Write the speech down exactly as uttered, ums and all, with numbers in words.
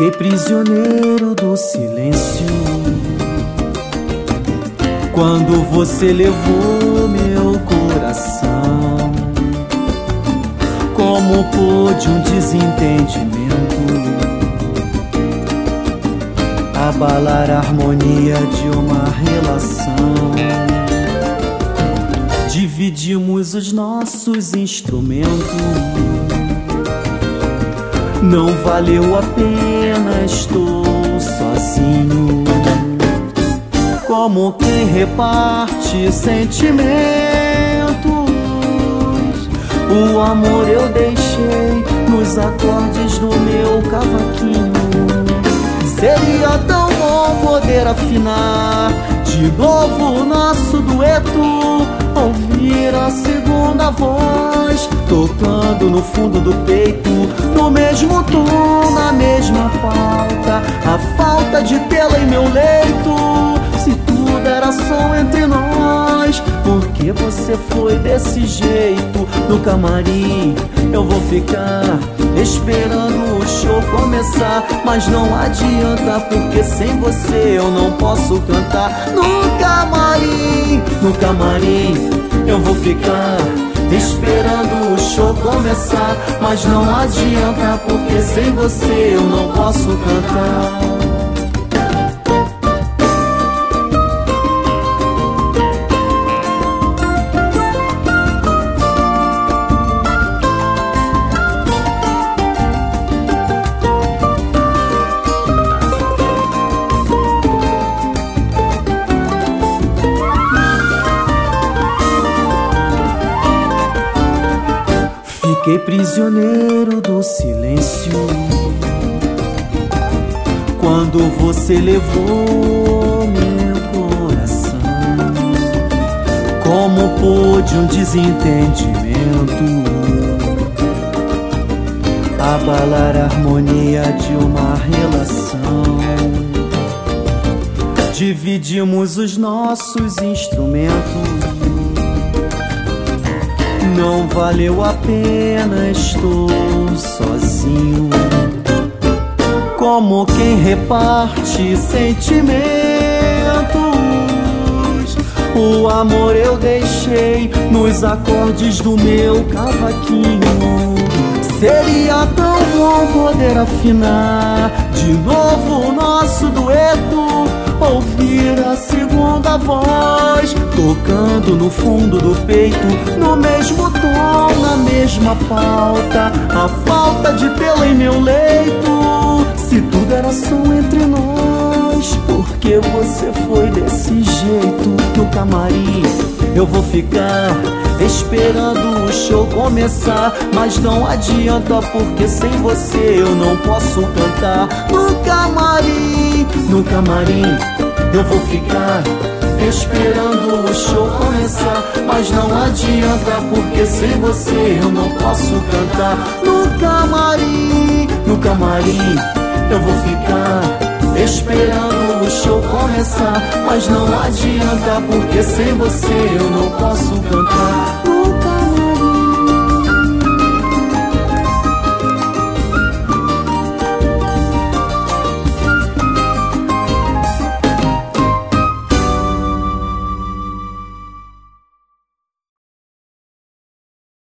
Fiquei prisioneiro do silêncio quando você levou meu coração. Como pôde um desentendimento abalar a harmonia de uma relação? Dividimos os nossos instrumentos, não valeu a pena, estou sozinho. Como quem reparte sentimentos, o amor eu deixei nos acordes do meu cavaquinho. Seria tão bom poder afinar de novo o nosso dueto, ouvir a segunda voz tocando no fundo do peito, no mesmo tom, na mesma pauta, a falta de tê-la em meu leito. Se tudo era som entre nós, por que você foi desse jeito? No camarim eu vou ficar esperando o show começar, mas não adianta, porque sem você eu não posso cantar. No camarim, no camarim eu vou ficar esperando o show começar, mas não adianta, porque sem você eu não posso cantar. Fiquei prisioneiro do silêncio quando você levou meu coração. Como pôde um desentendimento abalar a harmonia de uma relação? Dividimos os nossos instrumentos, não valeu a pena, estou sozinho. Como quem reparte sentimentos, o amor eu deixei nos acordes do meu cavaquinho. Seria tão bom poder afinar de novo o nosso dueto, ouvir a segunda voz tocando no fundo do peito, no mesmo tom, na mesma pauta, a falta de tê-la em meu leito. Se tudo era som entre nós, por que você foi desse jeito? No camarim eu vou ficar esperando o show começar, mas não adianta, porque sem você eu não posso cantar. No camarim, no camarim eu vou ficar esperando o show começar, mas não adianta, porque sem você eu não posso cantar. No camarim, no camarim eu vou ficar esperando o show começar, mas não adianta, porque sem você eu não posso cantar. No